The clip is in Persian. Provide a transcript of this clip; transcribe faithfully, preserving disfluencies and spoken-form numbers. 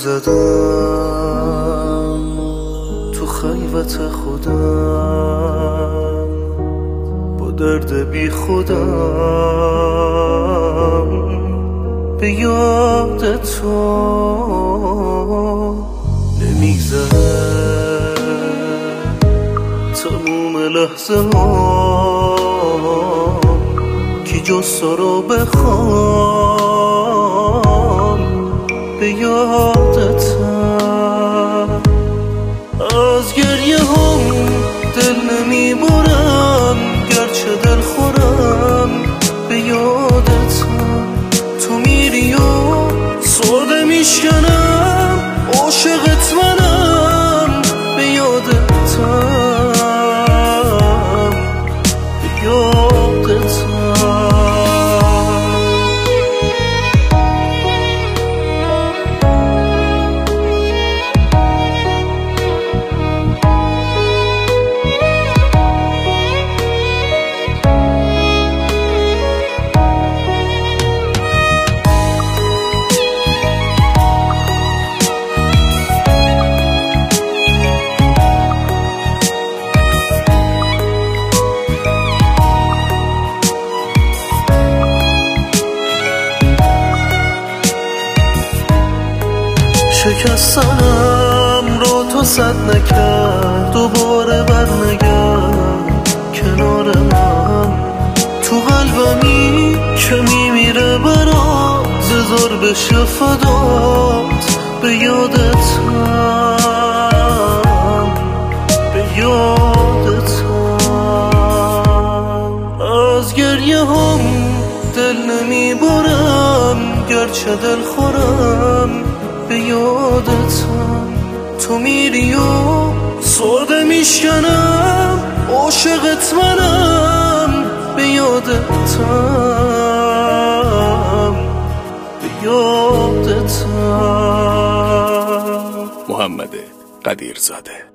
زدم تو خلوت خودم، با درد بی خودم به یاد تو نمیگذره تموم لحظه ها کی جز تو رو بخوام به یادتم. از گریه هم دل نمیبرم گرچه دل خورم به یادتم. تو میری و سرده میشکنم عاشقت منم به یادتم به یادتم. شکستنم رو تو صد نکرد، دوباره بر نگرد کنار من. تو قلبمی که میمیره برات بذار بشه فدات به یادتم به یادتم. از گریه هم دل نمیبرم گرچه دل خورم به یادتم. تو میری و سرده میشکنم عاشقت منم به یادتم به یادتم. محمد قدیرزاده.